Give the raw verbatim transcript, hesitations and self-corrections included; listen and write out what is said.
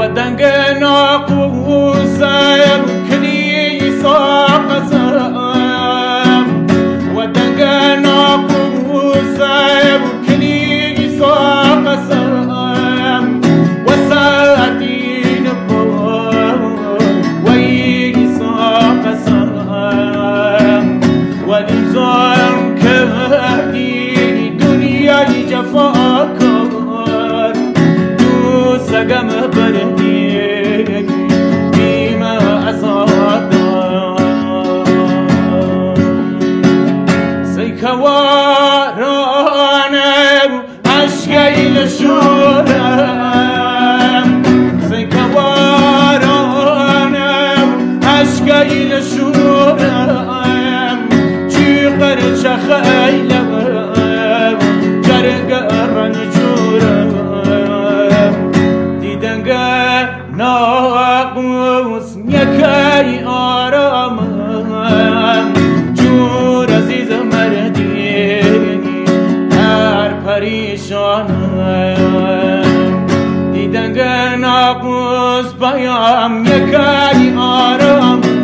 دنگ ناقوسم کلیسا قسم و دنگ ناقوسم کلیسا قسم و ساعتین کن و ایسا قسم و لیزان کردی دنیای جفا کن دوست گم بردی كوارانم عشقي لشورم زي كوارانم عشقي لشورم چی قرش خیلم جرگ رنجورم دیدنگ ناقوس یکی آرامم جور عزیز مردی هر پریشانم دیدنگ ناقوس بیام یکی آرام